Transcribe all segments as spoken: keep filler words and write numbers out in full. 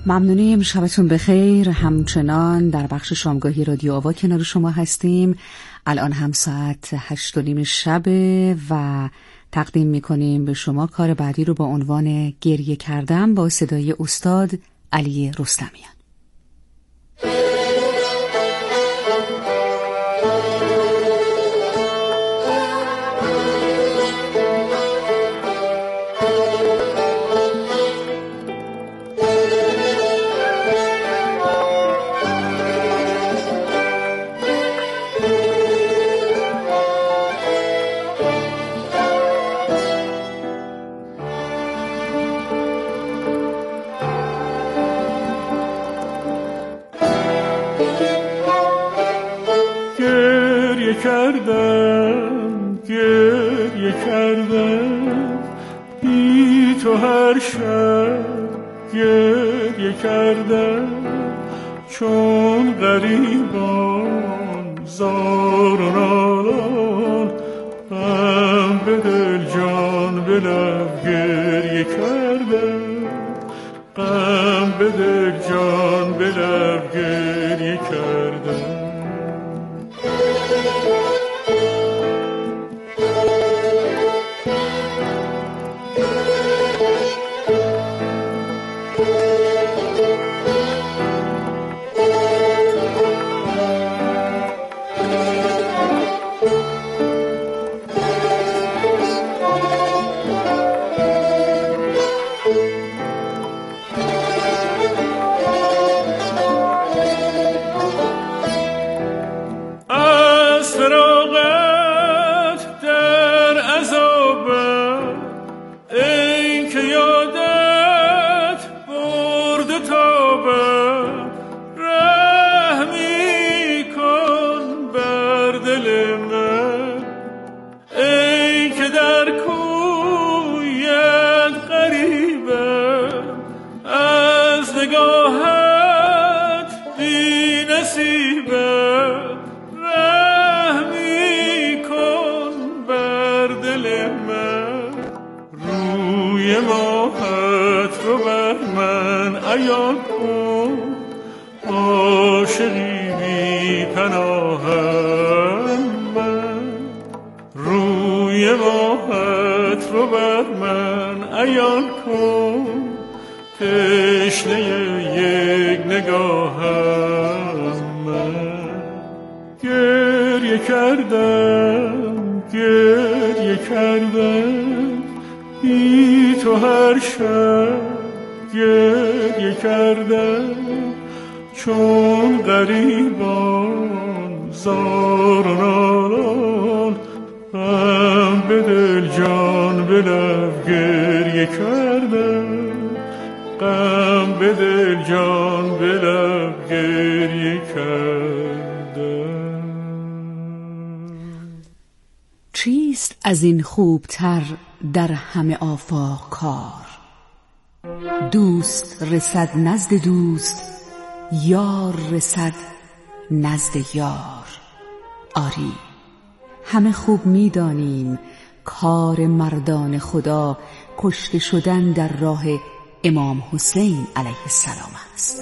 ممنونیم، شبتون بخیر. همچنان در بخش شامگاهی رادیو آوا کنار شما هستیم. الان هم ساعت هشت و نیم شبه و تقدیم میکنیم به شما کار بعدی رو با عنوان گریه کردم با صدای استاد علی رستمیان. کردم گریه کردم بی تو هر شب گریه کردم چون غریبان زار و نالان غم به دل جان به لب گریه کردم غم به دل جان به لب گریه کردم. چیست از این خوبتر در همه آفاق کار؟ دوست رسد نزد دوست، یار رسد نزد یار. آری همه خوب می‌دانیم کار مردان خدا کشته شدن در راه امام حسین علیه السلام است.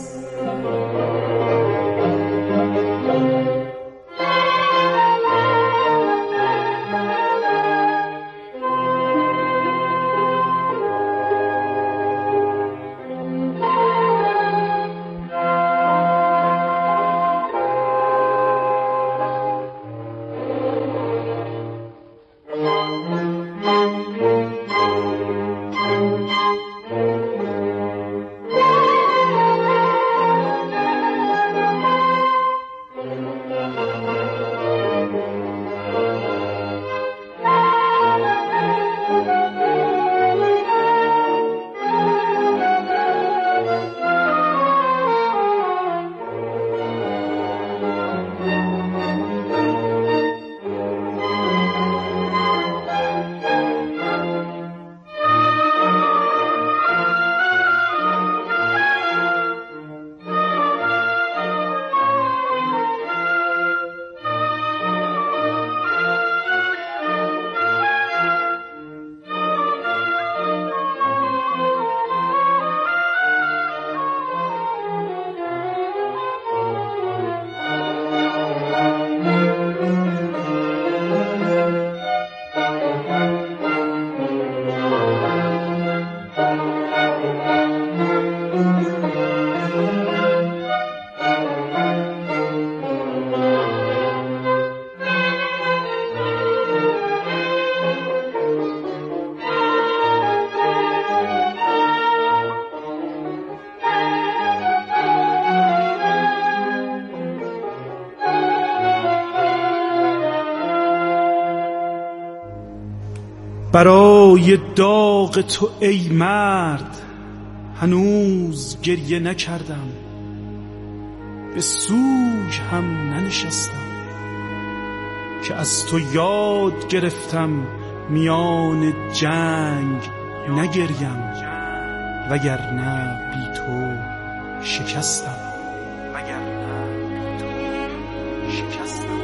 برای داغ تو ای مرد هنوز گریه نکردم، به سوگ هم ننشستم که از تو یاد گرفتم میان جنگ نگریم، وگرنه بی تو شکستم وگرنه بی تو شکستم.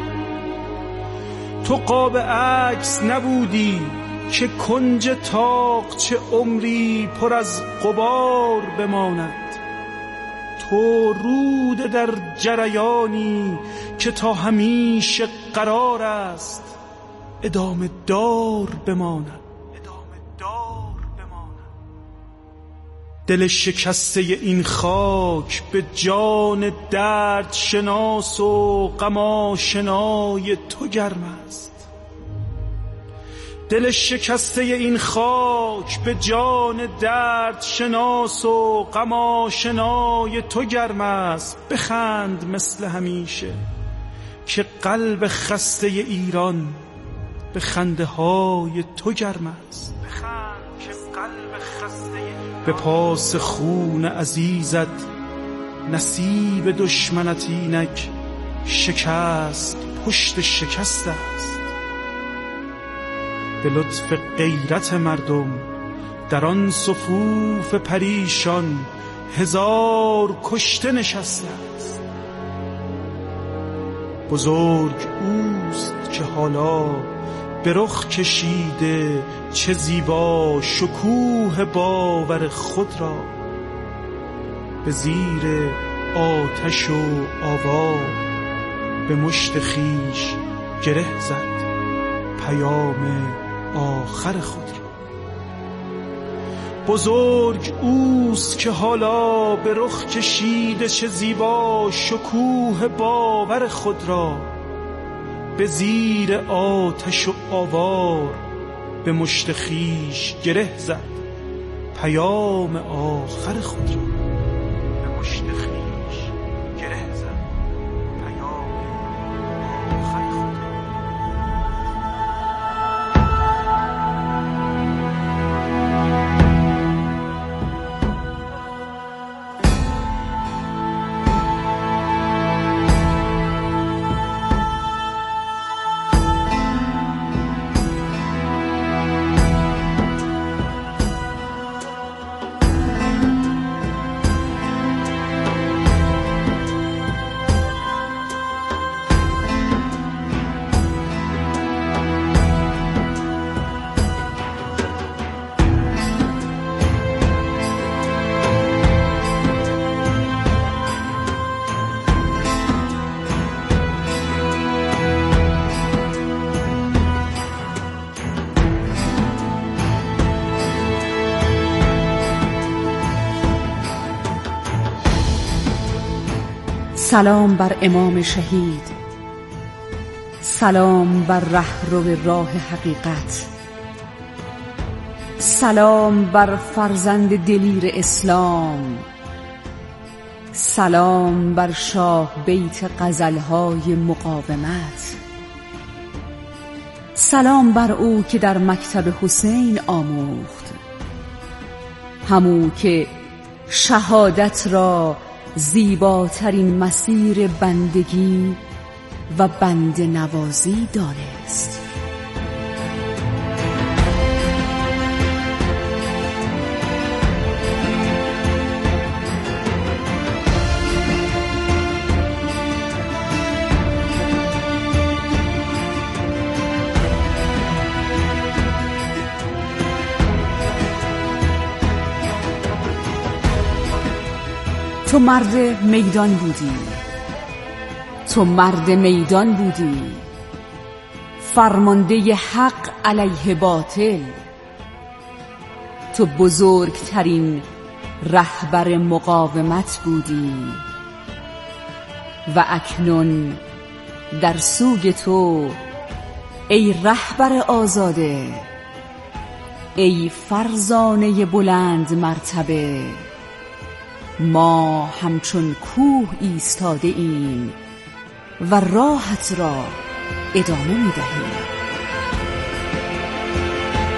تو قاب عکس نبودی که کنج طاق چه عمری پر از غبار بماند. تو رود در جریانی که تا همیشه قرار است ادامه دار بماند. دل شکسته این خاک به جان درد شناس و غم آشنای تو گرم است. دل شکسته این خاک به جان درد شناس و غم آشنای تو گرم است. بخند مثل همیشه که قلب خسته ایران به خنده های تو گرم است. به پاس خون عزیزت نصیب دشمنت اینک شکست پشت شکست است. به لطف غیرت مردم در آن صفوف پریشان هزار کشته نشسته است. بزرگ اوست که حالا به رخ کشیده چه زیبا شکوه باور خود را، به زیر آتش و آوار به مشت خویش گره زد پیام آخر خود را. بزرگ اوست که حالا به رخ کشیده چه زیبا شکوه باور خود را، به زیر آتش و آوار به مشت خویش گره زد پیام آخر خود را. به مشت خویش گره زد پیام آخر خود را. سلام بر امام شهید، سلام بر رهرو راه حقیقت، سلام بر فرزند دلیر اسلام، سلام بر شاه بیت غزلهای مقاومت، سلام بر او که در مکتب حسین آموخت، همو که شهادت را زیباترین مسیر بندگی و بنده نوازی دانست. تو مرد میدان بودی، تو مرد میدان بودی، فرمانده حق علیه باطل. تو بزرگترین رهبر مقاومت بودی و اکنون در سوی تو ای رهبر آزاده، ای فرزانه بلند مرتبه، ما همچون کوه ایستاده ایم و راحت را ادامه می دهیم.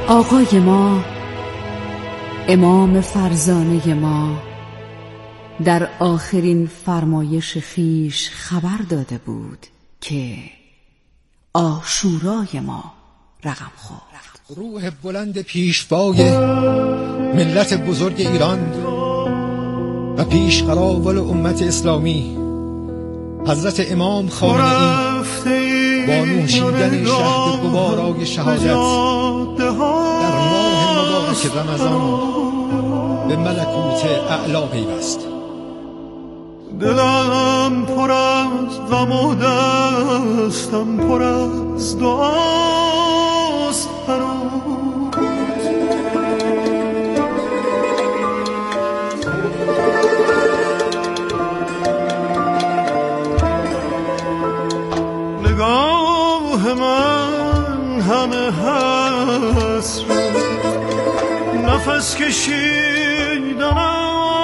آقای ما، امام فرزانه ما، در آخرین فرمایش خیش خبر داده بود که عاشورای ما رقم خورد. روح بلند پیشوای ملت بزرگ ایران و پیش قراول امت اسلامی حضرت امام خامنه‌ای با نوشیدن شهد گوارای شهادت در ماه مبارک رمضان به ملکوت اعلی پیوست. دلم پر از غم و دستم پر از دعاست هنوز، نگاه من همه حسرت، نفس کشیدنم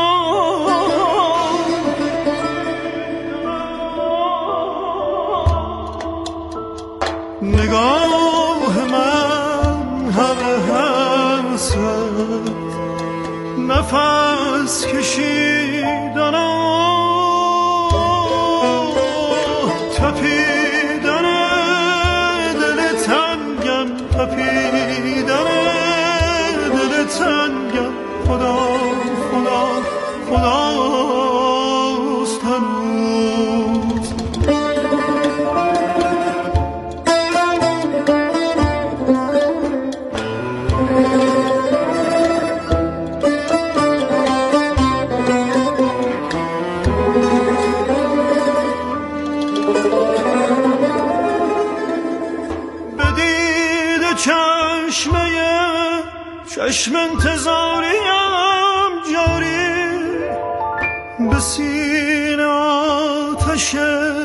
نگاه من همه حسرت، نفس کشیدنم تپیدن دل تنگم، تپیدن دل تنگم، خدا خدا خداست هنوز. چشم انتظاریم جاری، به سینه آتش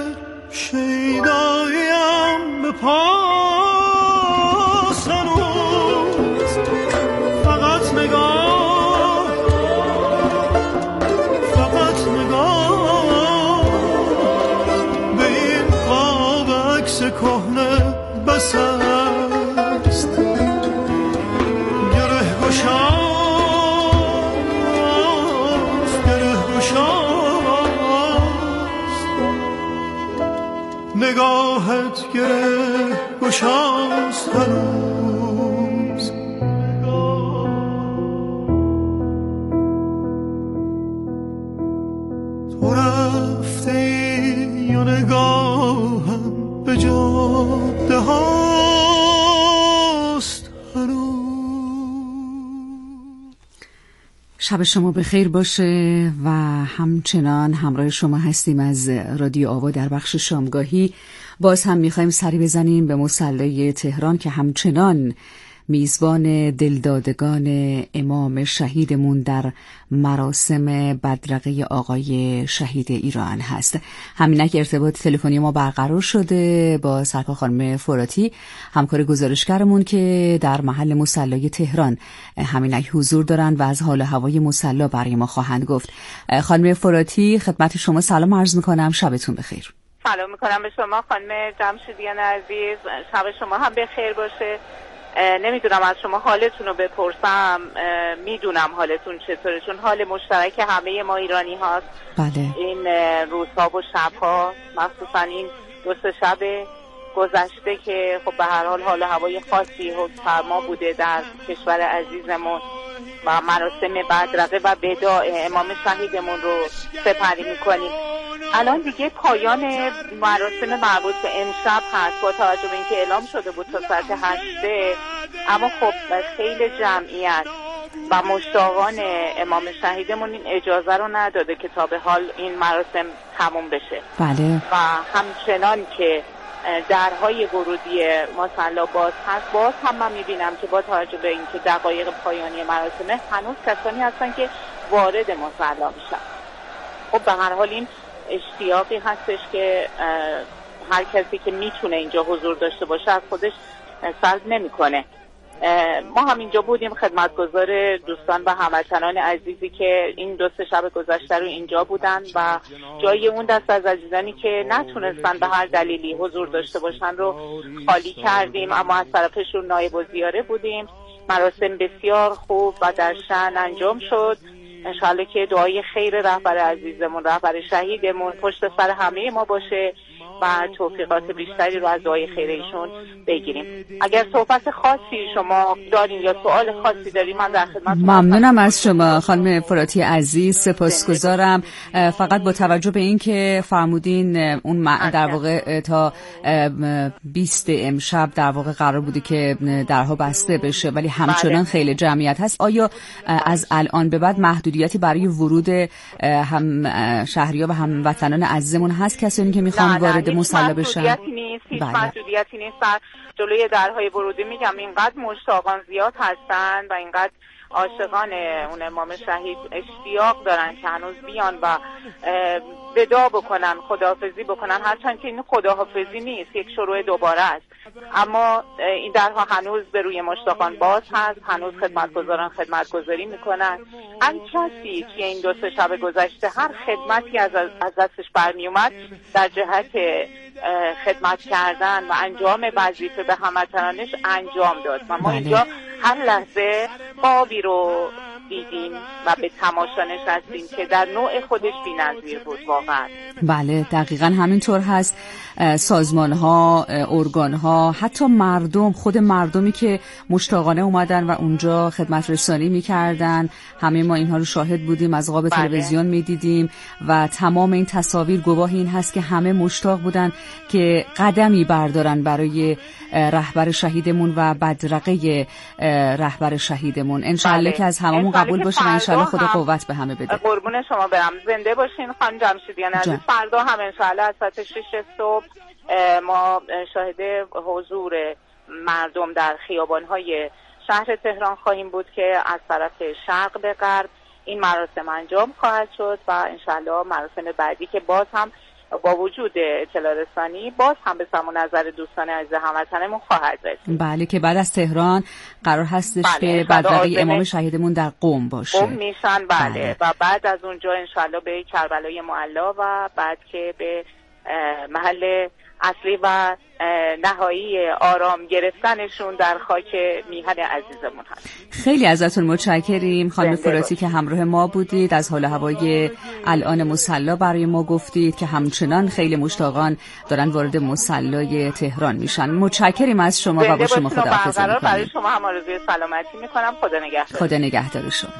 شیداییم به پاس هنوز. فقط نگاه، فقط نگاه به این قاب عکس کهنه بس است. نگاهت گره گشاست هنوز. تو رفته ای و نگاهم به جاده هاست هنوز. شب شما بخیر باشه و همچنان همراه شما هستیم از رادیو آوا در بخش شامگاهی. باز هم میخوایم سری بزنیم به مصلی تهران که همچنان میزبان دلدادگان امام شهیدمون در مراسم بدرقه آقای شهید ایران هست. همینک ارتباط تلفنی ما برقرار شده با سرکار خانم فراتی، همکار گزارشگرمون که در محل مصلی تهران همینک حضور دارن و از حال و هوای مصلی برای ما خواهند گفت. خانم فراتی، خدمت شما سلام عرض میکنم، شبتون بخیر. سلام میکنم به شما خانم جمشیدیان عزیز، شب شما هم بخیر باشه. نمیدونم از شما حالتون رو بپرسم، میدونم حالتون چطوره، چون حال مشترک همه ما ایرانی هاست. بله. این روزها و شبها، مخصوصا این دو سه شب گذشته که خب به هر حال حال هوای خاصی حکم فرما بوده در کشور عزیزمون و مراسم بدرقه و وداع امام شهیدمون رو سپری میکنیم. الان دیگه پایان مراسم مربوط به امشب هست با توجه به اینکه اعلام شده بود تا ساعت هشت، اما خب خیلی جمعیت و مشتاقان امام شهیدمون این اجازه رو نداده که تا به حال این مراسم تموم بشه. بله. و همچنان که درهای ورودی مصلی باز هست، باز هم من میبینم که با توجه به اینکه دقایق پایانی مراسمه هنوز کسانی هستن که وارد مصلی میشن. خب به هر حال این اشتیاقی هستش که هر کسی که میتونه اینجا حضور داشته باشه از خودش سلب نمیکنه. ما هم اینجا بودیم خدمتگزار دوستان و هموطنان عزیزی که این دو سه شب گذشته رو اینجا بودن و جای اون دست از عزیزانی که نتونستن به هر دلیلی حضور داشته باشن رو خالی کردیم، اما از طرفشون نایب الزیاره بودیم. مراسم بسیار خوب و در شأن انجام شد. انشاءالله که دعای خیر رهبر عزیزمون، رهبر شهیدمون پشت سر همه ما باشه و توفیقات بیشتری رو از دعای خیر ایشون بگیریم. اگر صحبت خاصی شما دارین یا سوال خاصی دارین من در خدمت. ممنونم از شما خانم فراتی عزیز، سپاسگزارم. فقط با توجه به این که فرمودین اون در واقع تا بیست امشب در واقع قرار بوده که درها بسته بشه ولی همچنان خیلی جمعیت هست، آیا از الان به بعد محدودیتی برای ورود هم شهریان و هموطنان عزیزمون هست؟ کسانی که میخوان وارد مصلی بشن؟ محدودیتی نیست، هیچ محدودیتی نیست. جلوی درهای ورودی میگم اینقدر مشتاقان زیاد هستن و اینقدر عاشقان اون امام شهید اشتیاق دارن که هنوز بیان و وداع بکنن، خداحافظی بکنن، هرچند که این خداحافظی نیست، یک شروع دوباره است، اما این درها هنوز به روی مشتاقان باز هست، هنوز خدمتگزاران خدمتگزاری میکنن. هر کسی که این دو سه شب گذشته هر خدمتی از از دستش برمی اومد در جهت خدمت کردن و انجام وظیفه به هموطنانش انجام داد و ما اینجا هر لحظه خوابی رو دیدیم و به تماشا نشستیم که در نوع خودش بی‌نظیر بود واقعا. بله دقیقاً همینطور هست. سازمان ها، ارگان ها، حتی مردم، خود مردمی که مشتاقانه اومدن و اونجا خدمت رسانی میکردن، همه ما اینها رو شاهد بودیم، از قاب تلویزیون میدیدیم و تمام این تصاویر گواه این هست که همه مشتاق بودن که قدمی بردارن برای رهبر شهیدمون و بدرقه رهبر شهیدمون. انشالله که از هممون قبول باشه و انشالله خدا قوت به همه بده. قربون شما برم، زنده باشین خانم جمشیدیان عزیز. فردا هم انشالله از ساعت شش صبح ما شاهد حضور مردم در خیابان‌های شهر تهران خواهیم بود که از طرف شرق به غرب این مراسم انجام خواهد شد و انشالله مراسم بعدی که باز هم با وجود اطلاع رسانی باز هم به سمو نظر دوستان عزیز هموطنمون خواهد رسید. بله که بعد از تهران قرار هستش بله. که بدرقه امام شهیدمون در قم باشه. قم میشن بله. بله و بعد از اونجا انشالله به کربلای معلا و بعد که به محل اصلی و نهایی آرام گرفتنشون در خاک میهن عزیزمون هست. خیلی ازتون متشکریم خانم فراتی که همراه ما بودید، از حال هوای الان مصلی برای ما گفتید که همچنان خیلی مشتاقان دارن وارد مصلی تهران میشن. متشکریم از شما و با شما خداحافظی میکنم. برای شما هم آرزوی سلامتی میکنم. خدا نگهدار. خدا نگهدار شما.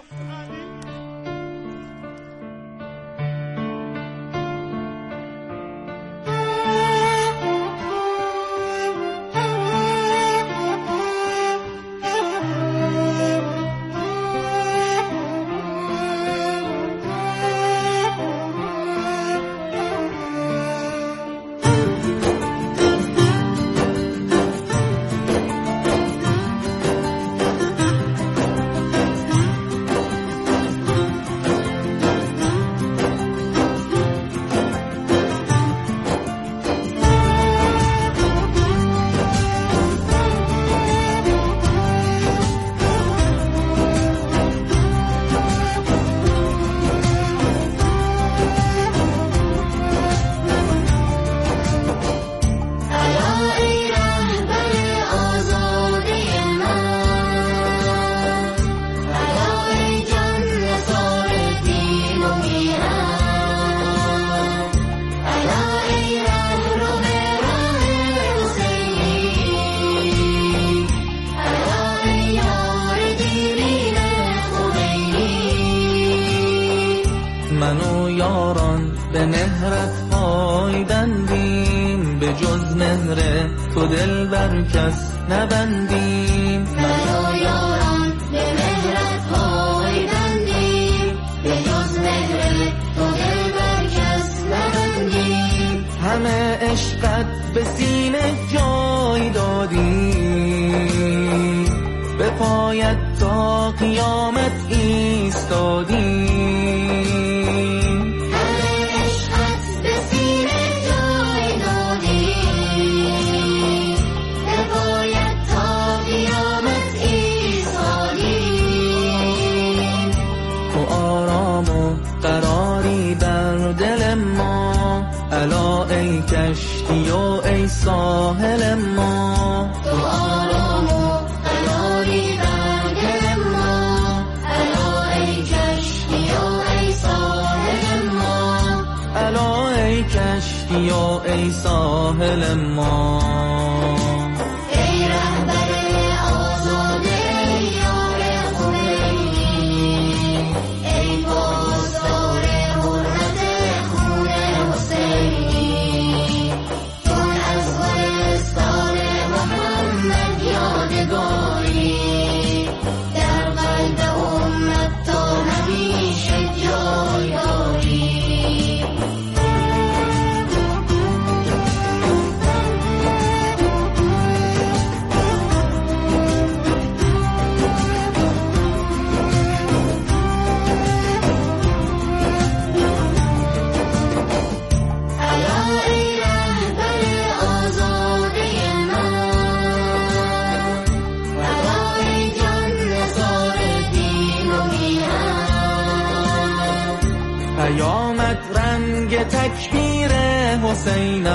به مهرت پایبندیم، به جز مهر تو دل بر کس نبندیم. من و یاران به مهرت پایبندیم، به جز مهر تو دل بر کس نبندیم. همه عشقت به سینه جای دادیم، به پایت تا قیامت ایستادیم. الا ای کشتی و ای ساحل ما، تو آرام و قراری ساحل ما. ای رهبر آزاده یار خمینی، ای پاسدار حرمت خون حسینی، چون از گلستان محمد یادگاری، در قلب امت تا همیشه جای داری. پیامت رنگ تکبیر حسین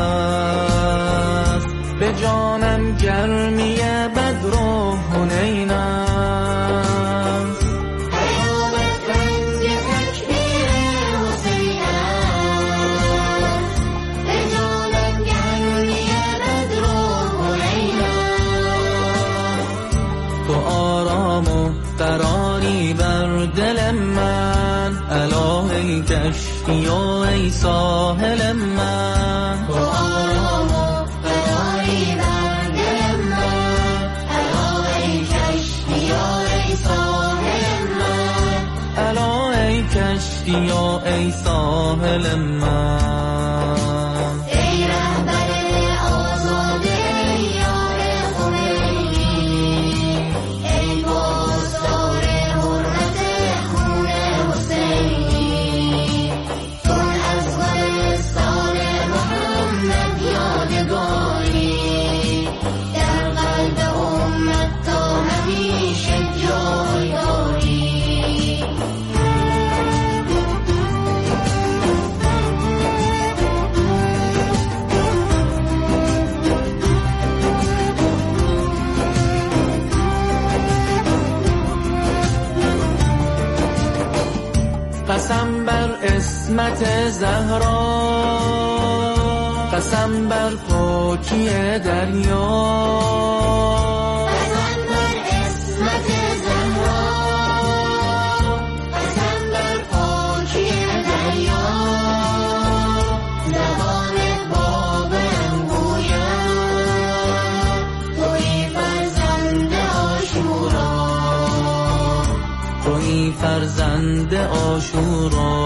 است، به جانم گرمی بدر و حنین است. پیامت رنگ تکبیر حسین است، به جانم گرمی بدر و حنین است. تو آرام و قراری بر دل من، الا ای کشتی و ای ساحل من. تو آرام و قراری بر دل من، الا ای کشتی و ای ساحل من. الا ای کشتی و ای ساحل من. ای رهبر آزاده یار خمینی، ای پاسدار حرمت خون حسینی، چون از گلستان محمد یادگاری، در قلب امت تا همیشه جای داری. قسم بر عصمت زهرا، قسم بر پاکی دریا، قسم بر عصمت زهرا، قسم بر پاکی دریا، زبان بابم گوید تویی فرزند عاشورا، تویی فرزند عاشورا.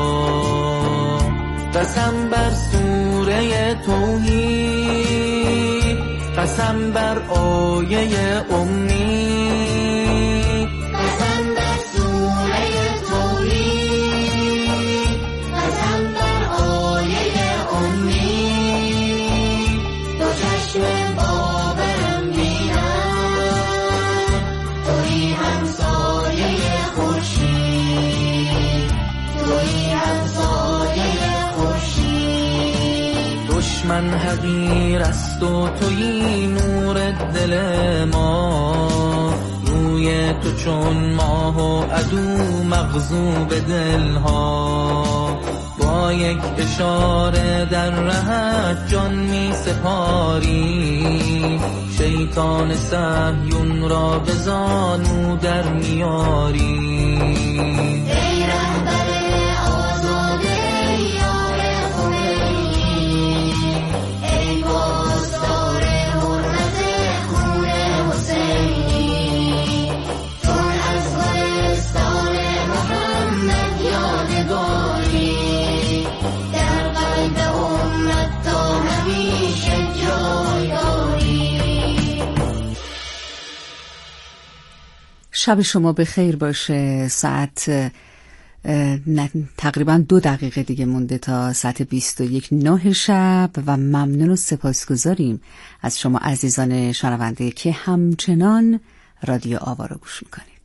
قسم بر سوره توحید، قسم بر آیه امید، قسم بر سوره توحید، قسم بر آیه امید. دو چشم بابرم بینم تویی همسایه خورشید، تویی همسایه خورشید. دشمن حقیر است و تویی نور دل ما، روی تو چون ماه و عدو مغضوب دلها. با یک اشاره در رهت جان می سپاری، شیطان صهیون را به زانو در میاری. ای رهبر آزاده یار خمینی، ای پاسدار حرمت خون حسینی، چون از گلستان محمد یادگاری، در قلب امت تا همیشه جای داری. شب شما به خیر باشه. ساعت تقریبا دو دقیقه دیگه مونده تا ساعت بیست و یک نه شب و ممنون و سپاسگزاریم از شما عزیزان شنونده که همچنان رادیو آوا رو گوش میکنید.